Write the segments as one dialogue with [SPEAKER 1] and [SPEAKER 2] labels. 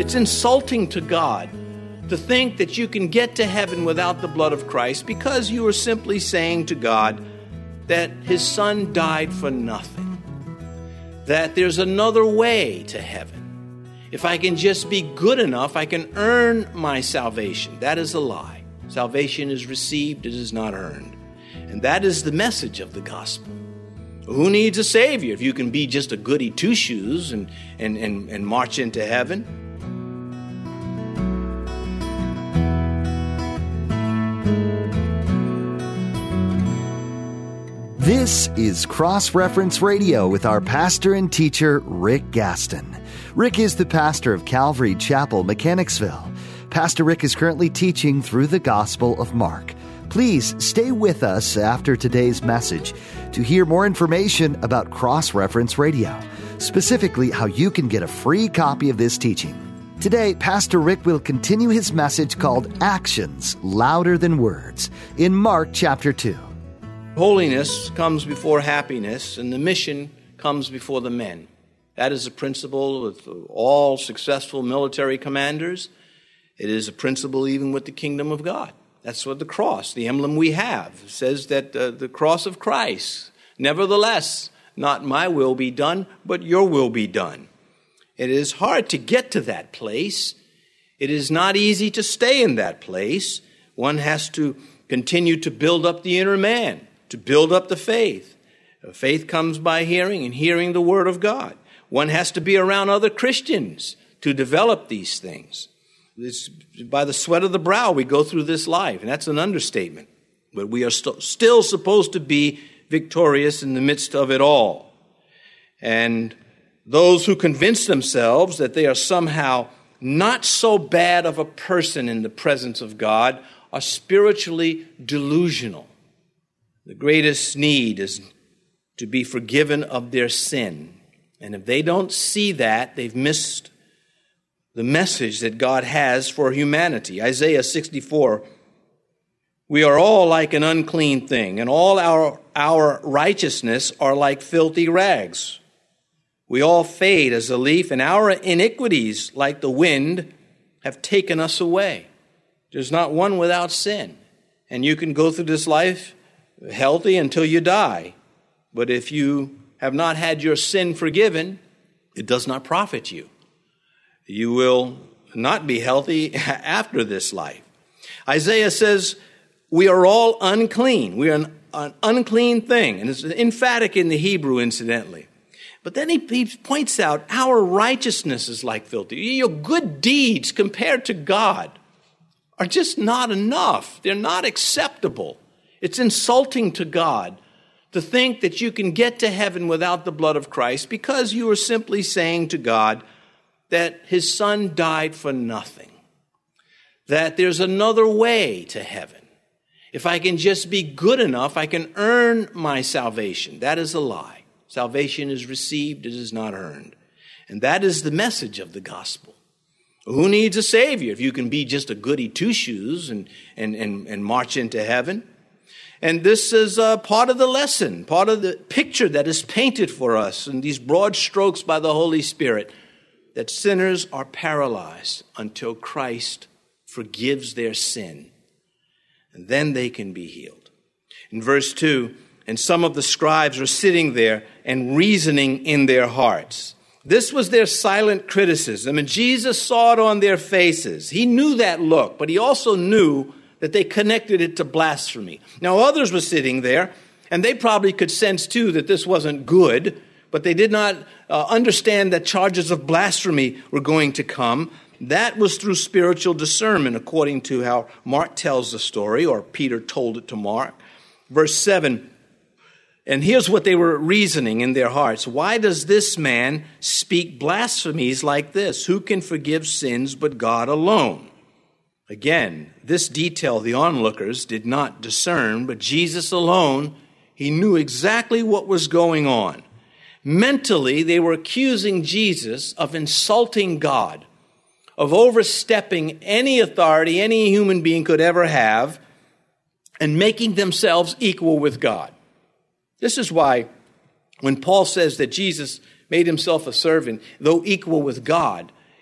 [SPEAKER 1] It's insulting to God to think that you can get to heaven without the blood of Christ because you are simply saying to God that his son died for nothing, that there's another way to heaven. If I can just be good enough, I can earn my salvation. That is a lie. Salvation is received, it is not earned. And that is the message of the gospel. Who needs a Savior if you can be just a goody two-shoes and march into heaven?
[SPEAKER 2] This is Cross Reference Radio with our pastor and teacher, Rick Gaston. Rick is the pastor of Calvary Chapel, Mechanicsville. Pastor Rick is currently teaching through the Gospel of Mark. Please stay with us after today's message to hear more information about Cross Reference Radio, specifically how you can get a free copy of this teaching. Today, Pastor Rick will continue his message called Actions Louder Than Words in Mark chapter 2.
[SPEAKER 1] Holiness comes before happiness, and the mission comes before the men. That is a principle with all successful military commanders. It is a principle even with the kingdom of God. That's what the cross, the emblem we have, says that the cross of Christ, nevertheless, not my will be done, but your will be done. It is hard to get to that place. It is not easy to stay in that place. One has to continue to build up the inner man, to build up the faith. Faith comes by hearing, and hearing the word of God. One has to be around other Christians to develop these things. It's by the sweat of the brow we go through this life, and that's an understatement. But we are still supposed to be victorious in the midst of it all. And those who convince themselves that they are somehow not so bad of a person in the presence of God are spiritually delusional. The greatest need is to be forgiven of their sin. And if they don't see that, they've missed the message that God has for humanity. Isaiah 64, we are all like an unclean thing, and all our righteousness are like filthy rags. We all fade as a leaf, and our iniquities, like the wind, have taken us away. There's not one without sin. And you can go through this life healthy until you die. But if you have not had your sin forgiven, it does not profit you. You will not be healthy after this life. Isaiah says, we are all unclean. We are an unclean thing. And it's emphatic in the Hebrew, incidentally. But then he points out our righteousness is like filthy. Your good deeds compared to God are just not enough. They're not acceptable. It's insulting to God to think that you can get to heaven without the blood of Christ because you are simply saying to God that his son died for nothing, that there's another way to heaven. If I can just be good enough, I can earn my salvation. That is a lie. Salvation is received, it is not earned. And that is the message of the gospel. Who needs a Savior if you can be just a goody two-shoes and march into heaven? And this is part of the lesson, part of the picture that is painted for us in these broad strokes by the Holy Spirit, that sinners are paralyzed until Christ forgives their sin. And then they can be healed. In verse 2, and some of the scribes were sitting there and reasoning in their hearts. This was their silent criticism, and Jesus saw it on their faces. He knew that look, but he also knew that they connected it to blasphemy. Now, others were sitting there, and they probably could sense, too, that this wasn't good, but they did not understand that charges of blasphemy were going to come. That was through spiritual discernment, according to how Mark tells the story, or Peter told it to Mark. Verse 7, and here's what they were reasoning in their hearts. Why does this man speak blasphemies like this? Who can forgive sins but God alone? Again, this detail the onlookers did not discern, but Jesus alone, he knew exactly what was going on. Mentally, they were accusing Jesus of insulting God, of overstepping any authority any human being could ever have, and making themselves equal with God. This is why when Paul says that Jesus made himself a servant, though equal with God,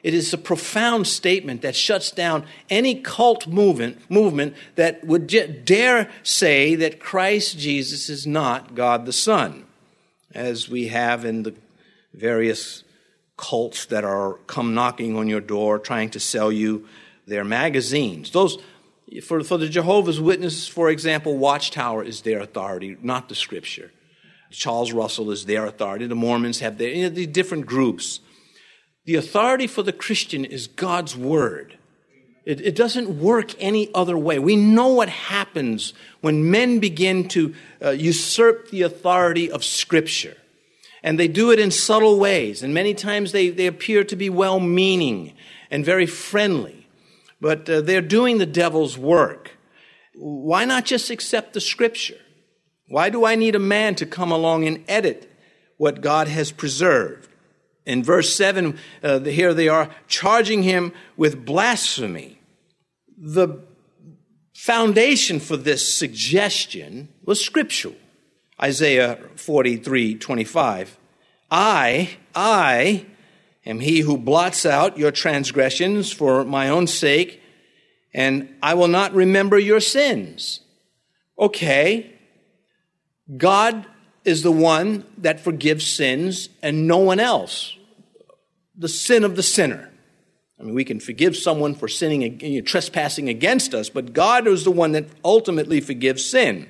[SPEAKER 1] It is a profound statement that shuts down any cult movement that would dare say that Christ Jesus is not God the Son, as we have in the various cults that are come knocking on your door trying to sell you their magazines. Those, for the Jehovah's Witnesses, for example, Watchtower is their authority, not the Scripture. Charles Russell is their authority. The Mormons have their, the different groups. The authority for the Christian is God's Word. It doesn't work any other way. We know what happens when men begin to usurp the authority of Scripture. And they do it in subtle ways. And many times they appear to be well-meaning and very friendly. But they're doing the devil's work. Why not just accept the Scripture? Why do I need a man to come along and edit what God has preserved? In verse 7, here they are charging him with blasphemy. The foundation for this suggestion was scriptural. Isaiah 43:25. I am he who blots out your transgressions for my own sake, and I will not remember your sins. Okay, God is the one that forgives sins and no one else. The sin of the sinner. I mean, we can forgive someone for sinning, trespassing against us, but God is the one that ultimately forgives sin.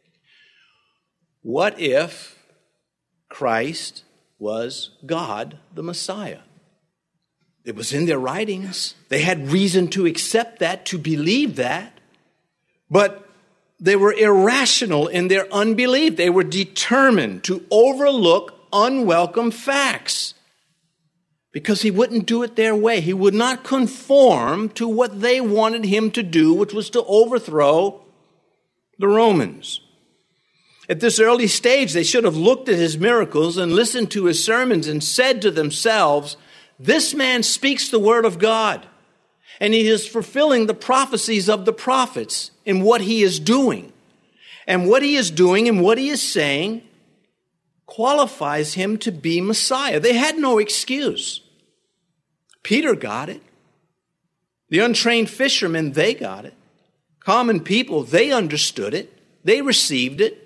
[SPEAKER 1] What if Christ was God, the Messiah? It was in their writings. They had reason to accept that, to believe that, but they were irrational in their unbelief. They were determined to overlook unwelcome facts because he wouldn't do it their way. He would not conform to what they wanted him to do, which was to overthrow the Romans. At this early stage, they should have looked at his miracles and listened to his sermons and said to themselves, this man speaks the word of God, and he is fulfilling the prophecies of the prophets in what he is doing. And what he is doing and what he is saying qualifies him to be Messiah. They had no excuse. Peter got it. The untrained fishermen, they got it. Common people, they understood it. They received it.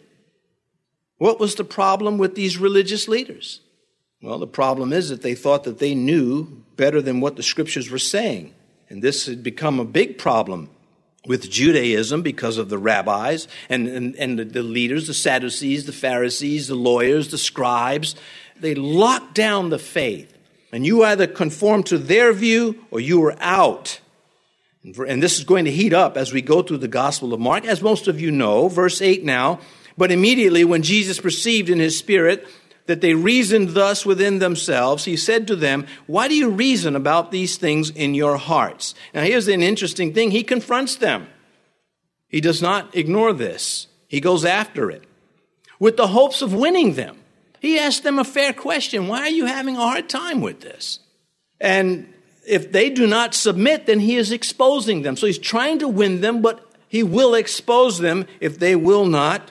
[SPEAKER 1] What was the problem with these religious leaders? Well, the problem is that they thought that they knew better than what the Scriptures were saying. And this had become a big problem with Judaism because of the rabbis and the leaders, the Sadducees, the Pharisees, the lawyers, the scribes. They locked down the faith. And you either conform to their view or you are out. And this is going to heat up as we go through the Gospel of Mark. As most of you know, verse 8 now, but immediately when Jesus perceived in his spirit that they reasoned thus within themselves, he said to them, why do you reason about these things in your hearts? Now here's an interesting thing. He confronts them. He does not ignore this. He goes after it with the hopes of winning them. He asked them a fair question. Why are you having a hard time with this? And if they do not submit, then he is exposing them. So he's trying to win them, but he will expose them if they will not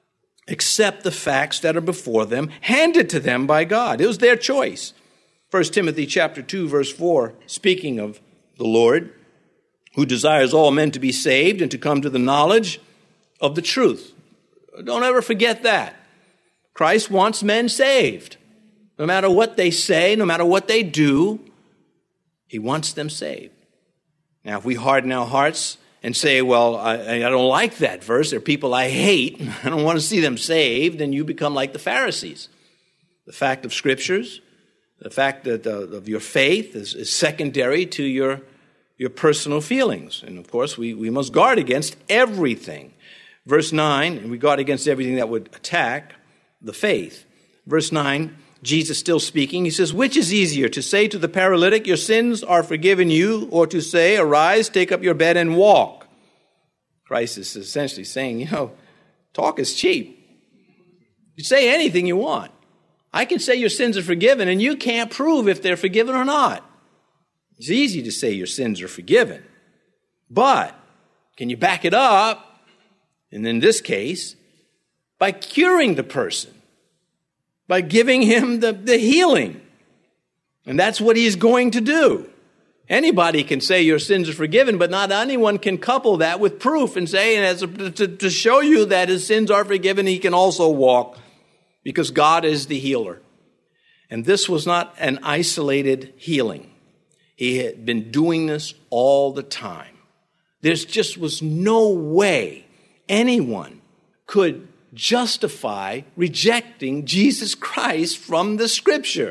[SPEAKER 1] accept the facts that are before them, handed to them by God. It was their choice. 1 Timothy chapter 2, verse 4, speaking of the Lord, who desires all men to be saved and to come to the knowledge of the truth. Don't ever forget that. Christ wants men saved. No matter what they say, no matter what they do, he wants them saved. Now, if we harden our hearts and say, well, I don't like that verse. There are people I hate. I don't want to see them saved. And you become like the Pharisees. The fact of Scriptures, the fact that of your faith is secondary to your personal feelings. And of course, we must guard against everything. Verse 9, and we guard against everything that would attack the faith. Verse 9, Jesus still speaking, he says, which is easier, to say to the paralytic, your sins are forgiven you, or to say, arise, take up your bed and walk? Christ is essentially saying, talk is cheap. You say anything you want. I can say your sins are forgiven, and you can't prove if they're forgiven or not. It's easy to say your sins are forgiven. But can you back it up? And in this case, by curing the person. By giving him the healing. And that's what he's going to do. Anybody can say your sins are forgiven, but not anyone can couple that with proof and say, to show you that his sins are forgiven, he can also walk, because God is the healer. And this was not an isolated healing. He had been doing this all the time. There just was no way anyone could justify rejecting Jesus Christ from the Scripture.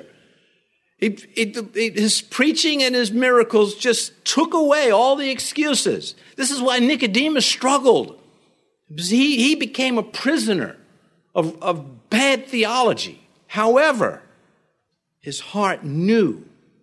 [SPEAKER 1] His preaching and his miracles just took away all the excuses. This is why Nicodemus struggled. He became a prisoner of bad theology. However, his heart knew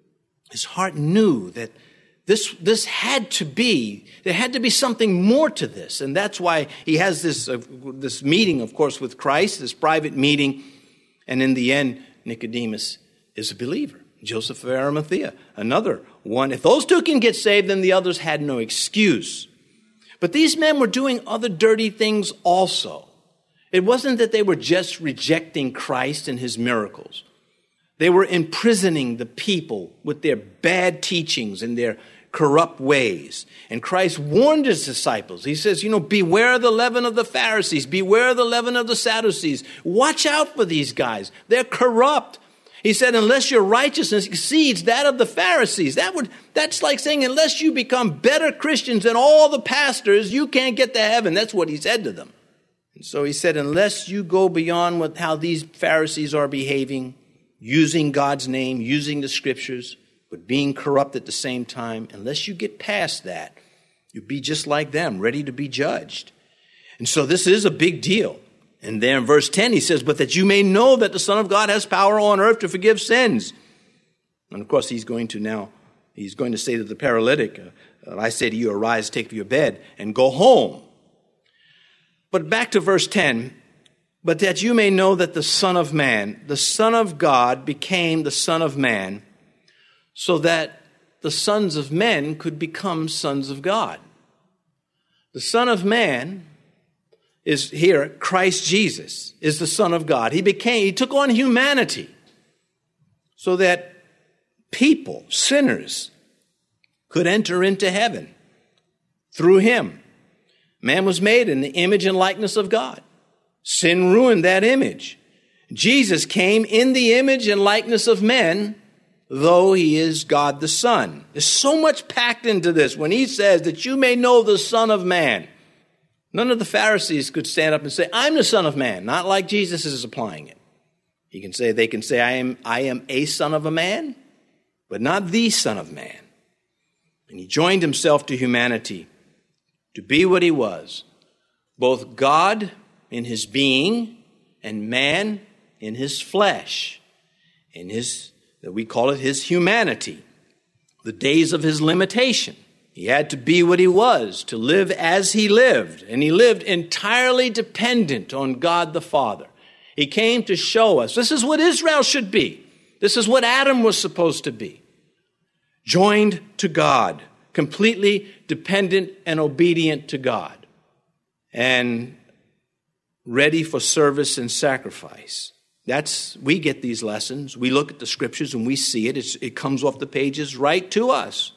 [SPEAKER 1] that this had to be, there had to be something more to this. And that's why he has this meeting, of course, with Christ, this private meeting. And in the end, Nicodemus is a believer. Joseph of Arimathea, another one. If those two can get saved, then the others had no excuse. But these men were doing other dirty things also. It wasn't that they were just rejecting Christ and his miracles. They were imprisoning the people with their bad teachings and their corrupt ways. And Christ warned his disciples. He says, beware the leaven of the Pharisees. Beware the leaven of the Sadducees. Watch out for these guys. They're corrupt. He said, unless your righteousness exceeds that of the Pharisees. That's like saying, unless you become better Christians than all the pastors, you can't get to heaven. That's what he said to them. And so he said, unless you go beyond how these Pharisees are behaving, using God's name, using the Scriptures, but being corrupt at the same time, unless you get past that, you'll be just like them, ready to be judged. And so this is a big deal. And there in verse 10, he says, but that you may know that the Son of God has power on earth to forgive sins. And of course, he's going to say to the paralytic, I say to you, arise, take your bed, and go home. But back to verse 10, but that you may know that the Son of Man, the Son of God, became the Son of Man, so that the sons of men could become sons of God. The Son of Man is here, Christ Jesus is the Son of God. He took on humanity so that people, sinners, could enter into heaven through him. Man was made in the image and likeness of God. Sin ruined that image. Jesus came in the image and likeness of men, though he is God the Son. There's so much packed into this when he says that you may know the Son of Man. None of the Pharisees could stand up and say, I'm the Son of Man, not like Jesus is applying it. They can say, I am a son of a man, but not the Son of Man. And he joined himself to humanity to be what he was, both God in his being and man in his flesh, we call it his humanity, the days of his limitation. He had to be what he was, to live as he lived, and he lived entirely dependent on God the Father. He came to show us this is what Israel should be. This is what Adam was supposed to be. Joined to God, completely dependent and obedient to God, and ready for service and sacrifice. We get these lessons. We look at the Scriptures and we see it. It comes off the pages right to us.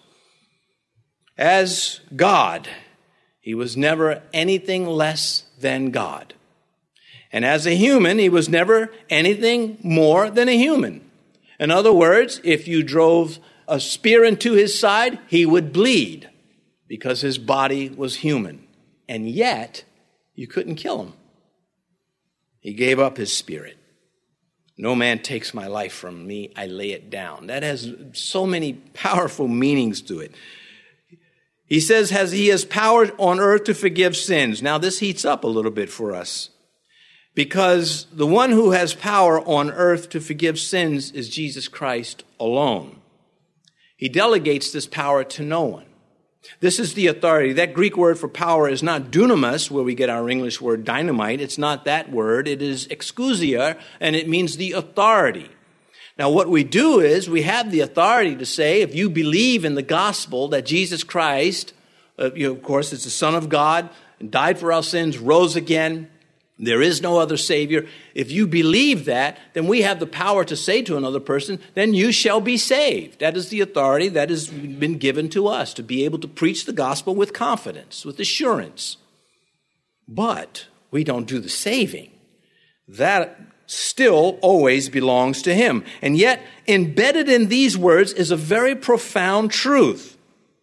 [SPEAKER 1] As God, he was never anything less than God. And as a human, he was never anything more than a human. In other words, if you drove a spear into his side, he would bleed because his body was human. And yet, you couldn't kill him. He gave up his spirit. No man takes my life from me, I lay it down. That has so many powerful meanings to it. He says, he has power on earth to forgive sins. Now, this heats up a little bit for us, because the one who has power on earth to forgive sins is Jesus Christ alone. He delegates this power to no one. This is the authority. That Greek word for power is not dunamis, where we get our English word dynamite. It's not that word. It is exousia, and it means the authority. Now, what we do is we have the authority to say, if you believe in the gospel that Jesus Christ, of course, is the Son of God, and died for our sins, rose again, There is no other Savior. If you believe that, then we have the power to say to another person, then you shall be saved. That is the authority that has been given to us, to be able to preach the gospel with confidence, with assurance. But we don't do the saving. That still always belongs to Him. And yet, embedded in these words is a very profound truth.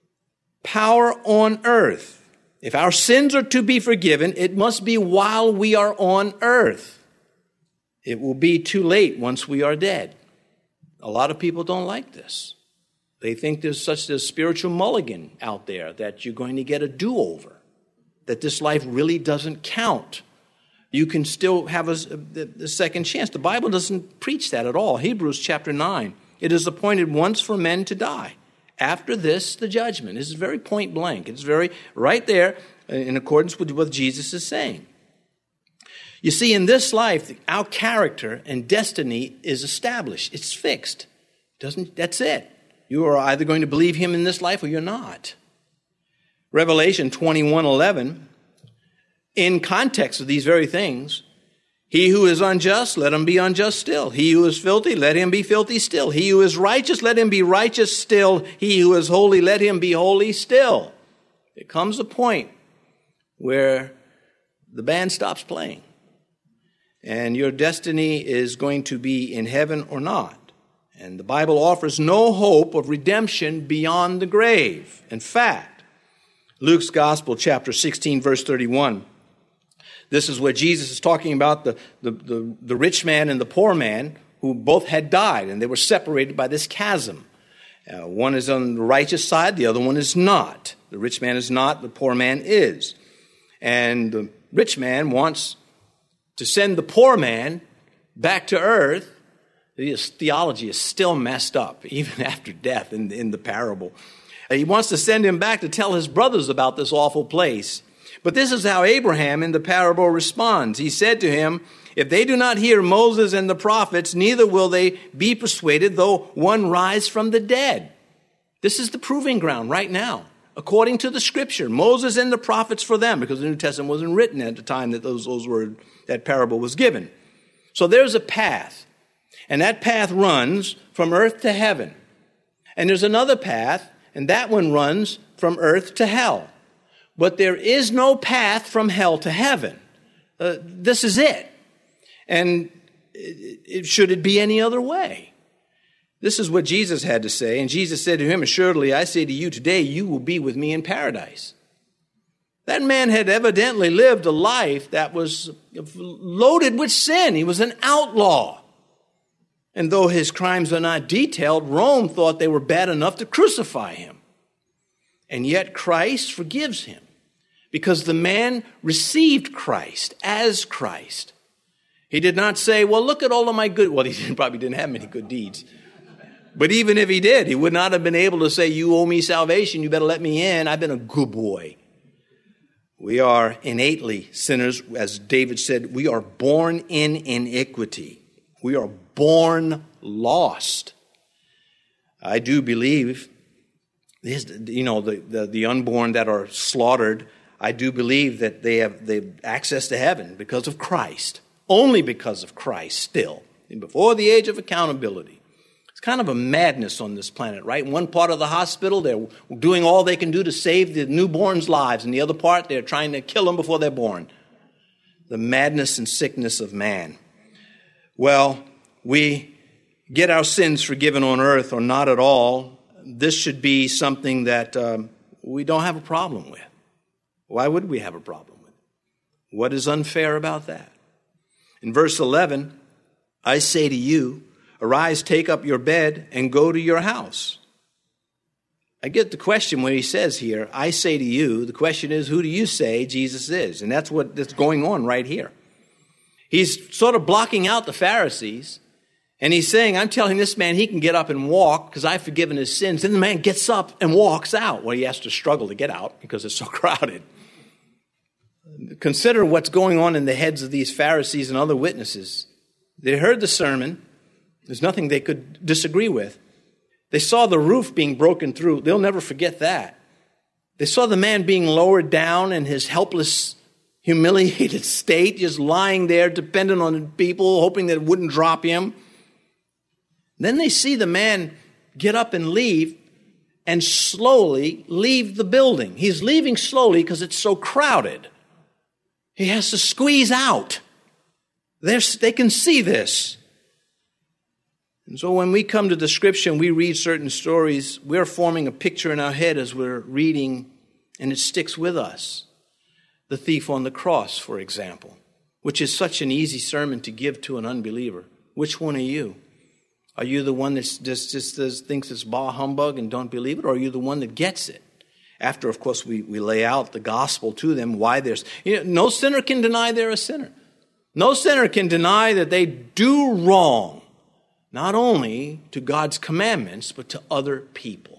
[SPEAKER 1] Power on earth. If our sins are to be forgiven, it must be while we are on earth. It will be too late once we are dead. A lot of people don't like this. They think there's such a spiritual mulligan out there that you're going to get a do-over, that this life really doesn't count. You can still have a second chance. The Bible doesn't preach that at all. Hebrews chapter 9. It is appointed once for men to die. After this, the judgment. This is very point blank. It's very right there in accordance with what Jesus is saying. You see, in this life, our character and destiny is established. It's fixed. That's it. You are either going to believe Him in this life or you're not. Revelation 21:11, in context of these very things, he who is unjust, let him be unjust still. He who is filthy, let him be filthy still. He who is righteous, let him be righteous still. He who is holy, let him be holy still. There comes a point where the band stops playing, and your destiny is going to be in heaven or not. And the Bible offers no hope of redemption beyond the grave. In fact, Luke's Gospel, chapter 16, verse 31, this is where Jesus is talking about the rich man and the poor man who both had died, and they were separated by this chasm. One is on the righteous side, the other one is not. The rich man is not, the poor man is. And the rich man wants to send the poor man back to earth. His theology is still messed up, even after death in the parable. He wants to send him back to tell his brothers about this awful place. But this is how Abraham in the parable responds. He said to him, if they do not hear Moses and the prophets, neither will they be persuaded, though one rise from the dead. This is the proving ground right now. According to the Scripture, Moses and the prophets for them, because the New Testament wasn't written at the time that that parable was given. So there's a path, and that path runs from earth to heaven. And there's another path, and that one runs from earth to hell. But there is no path from hell to heaven. This is it. And should it be any other way? This is what Jesus had to say. And Jesus said to him, assuredly, I say to you, today you will be with me in paradise. That man had evidently lived a life that was loaded with sin. He was an outlaw. And though his crimes are not detailed, Rome thought they were bad enough to crucify him. And yet Christ forgives him because the man received Christ as Christ. He did not say, well, look at all of my good... Well, he probably didn't have many good deeds. But even if he did, he would not have been able to say, you owe me salvation, you better let me in. I've been a good boy. We are innately sinners. As David said, we are born in iniquity. We are born lost. I do believe... the unborn that are slaughtered, I do believe that they have access to heaven because of Christ. Only because of Christ still. And before the age of accountability. It's kind of a madness on this planet, right? In one part of the hospital, they're doing all they can do to save the newborns' lives. In the other part, they're trying to kill them before they're born. The madness and sickness of man. Well, we get our sins forgiven on earth or not at all. This should be something that we don't have a problem with. Why would we have a problem with it? What is unfair about that? In verse 11, I say to you, arise, take up your bed, and go to your house. I get the question when he says here, I say to you, the question is, who do you say Jesus is? And that's what's going on right here. He's sort of blocking out the Pharisees. And he's saying, I'm telling this man he can get up and walk because I've forgiven his sins. Then the man gets up and walks out. Well, he has to struggle to get out because it's so crowded. Consider what's going on in the heads of these Pharisees and other witnesses. They heard the sermon. There's nothing they could disagree with. They saw the roof being broken through. They'll never forget that. They saw the man being lowered down and his helpless humiliated state, just lying there, dependent on people, hoping that it wouldn't drop him. Then they see the man get up and leave, and slowly leave the building. He's leaving slowly because it's so crowded. He has to squeeze out. They can see this. And so when we come to the scripture and we read certain stories, we're forming a picture in our head as we're reading, and it sticks with us. The thief on the cross, for example, which is such an easy sermon to give to an unbeliever. Which one are you? Are you the one that just thinks it's bah humbug and don't believe it? Or are you the one that gets it? After, of course, we lay out the gospel to them, why there's... no sinner can deny they're a sinner. No sinner can deny that they do wrong, not only to God's commandments, but to other people.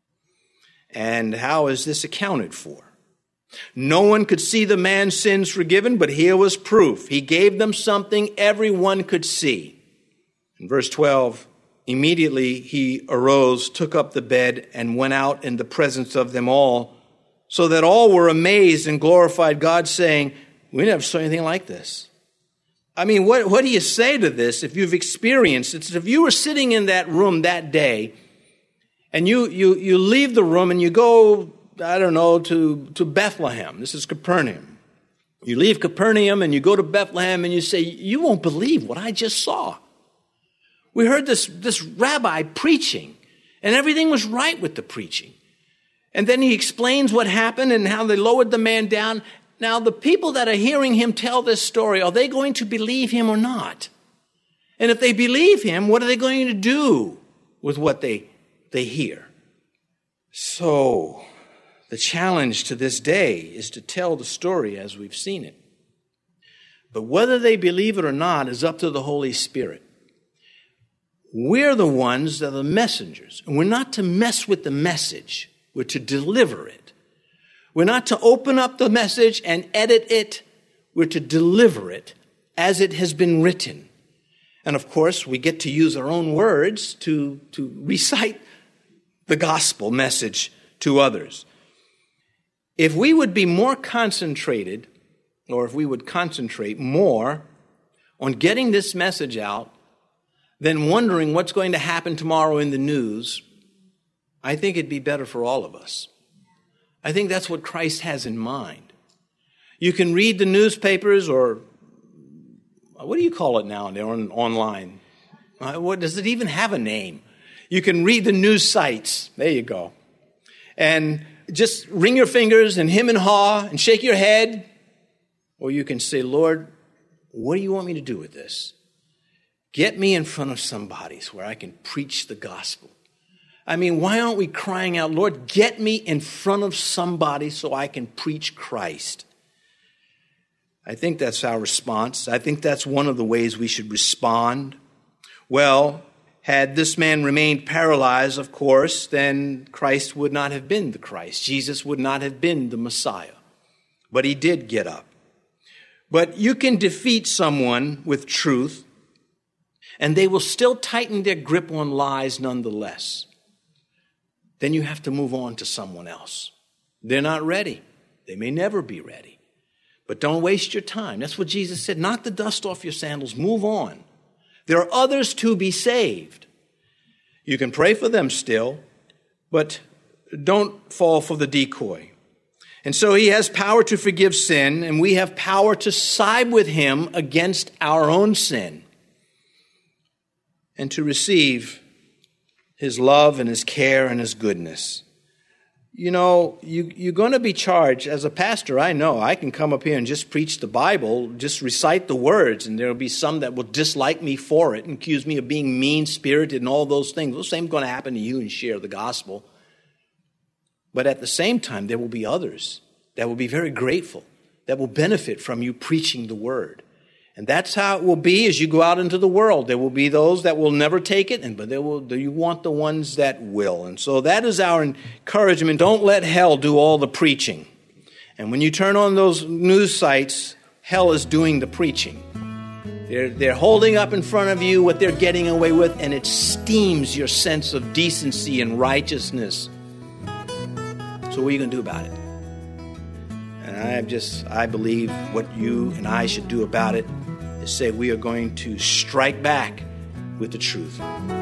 [SPEAKER 1] And how is this accounted for? No one could see the man's sins forgiven, but here was proof. He gave them something everyone could see. In verse 12, immediately he arose, took up the bed, and went out in the presence of them all, so that all were amazed and glorified God, saying, we never saw anything like this. I mean, what do you say to this if you've experienced it? If you were sitting in that room that day, and you leave the room and you go, I don't know, to Bethlehem. This is Capernaum. You leave Capernaum and you go to Bethlehem and you say, you won't believe what I just saw. We heard this rabbi preaching, and everything was right with the preaching. And then he explains what happened and how they lowered the man down. Now, the people that are hearing him tell this story, are they going to believe him or not? And if they believe him, what are they going to do with what they hear? So, the challenge to this day is to tell the story as we've seen it. But whether they believe it or not is up to the Holy Spirit. We're the ones that are the messengers. And we're not to mess with the message. We're to deliver it. We're not to open up the message and edit it. We're to deliver it as it has been written. And of course, we get to use our own words to recite the gospel message to others. If we would be more concentrated, or if we would concentrate more on getting this message out than wondering what's going to happen tomorrow in the news, I think it'd be better for all of us. I think that's what Christ has in mind. You can read the newspapers, or what do you call it now? They're online. What does it even have a name? You can read the news sites. There you go. And just wring your fingers and hem and haw and shake your head. Or you can say, Lord, what do you want me to do with this? Get me in front of somebody where I can preach the gospel. I mean, why aren't we crying out, Lord, get me in front of somebody so I can preach Christ? I think that's our response. I think that's one of the ways we should respond. Well, had this man remained paralyzed, of course, then Christ would not have been the Christ. Jesus would not have been the Messiah. But he did get up. But you can defeat someone with truth, and they will still tighten their grip on lies nonetheless. Then you have to move on to someone else. They're not ready. They may never be ready. But don't waste your time. That's what Jesus said. Knock the dust off your sandals. Move on. There are others to be saved. You can pray for them still, but don't fall for the decoy. And so he has power to forgive sin, and we have power to side with him against our own sin and to receive his love and his care and his goodness. You know, you're going to be charged. As a pastor, I know I can come up here and just preach the Bible, just recite the words, and there will be some that will dislike me for it and accuse me of being mean-spirited and all those things. The same is going to happen to you and share the gospel. But at the same time, there will be others that will be very grateful, that will benefit from you preaching the word. And that's how it will be as you go out into the world. There will be those that will never take it, but you want the ones that will. And so that is our encouragement. Don't let hell do all the preaching. And when you turn on those news sites, hell is doing the preaching. They're holding up in front of you what they're getting away with, and it steams your sense of decency and righteousness. So what are you going to do about it? And I believe what you and I should do about it is say we are going to strike back with the truth.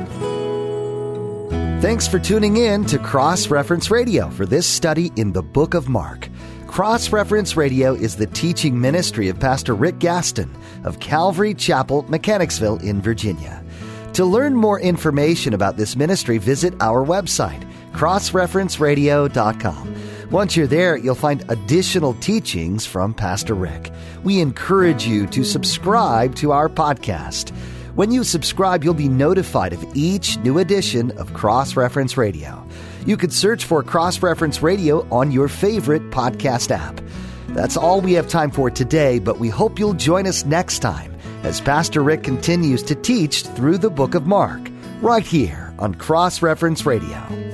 [SPEAKER 2] Thanks for tuning in to Cross Reference Radio for this study in the book of Mark. Cross Reference Radio is the teaching ministry of Pastor Rick Gaston of Calvary Chapel, Mechanicsville in Virginia. To learn more information about this ministry, visit our website, crossreferenceradio.com. Once you're there, you'll find additional teachings from Pastor Rick. We encourage you to subscribe to our podcast. When you subscribe, you'll be notified of each new edition of Cross Reference Radio. You could search for Cross Reference Radio on your favorite podcast app. That's all we have time for today, but we hope you'll join us next time as Pastor Rick continues to teach through the book of Mark, right here on Cross Reference Radio.